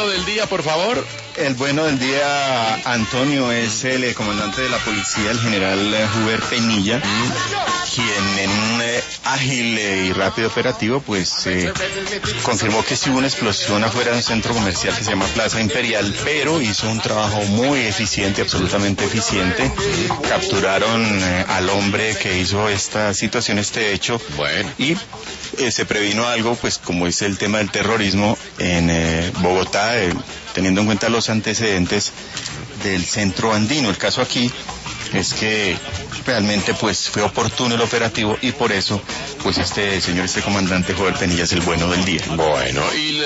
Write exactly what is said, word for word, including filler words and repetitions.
bueno del día, por favor. El bueno del día, Antonio, es el eh, comandante de la policía, el general eh, Huber Penilla, mm. quien en un eh, ágil eh, y rápido operativo, pues eh, confirmó que sí hubo una explosión afuera de un centro comercial que se llama Plaza Imperial, pero hizo un trabajo muy eficiente, absolutamente eficiente. Capturaron eh, al hombre que hizo esta situación, este hecho, bueno. y eh, se previno algo, pues como es el tema del terrorismo en eh, Bogotá, eh, teniendo en cuenta los antecedentes del centro andino. El caso aquí es que realmente pues fue oportuno el operativo y por eso pues este señor, este comandante Joel Penilla es el bueno del día. Bueno, y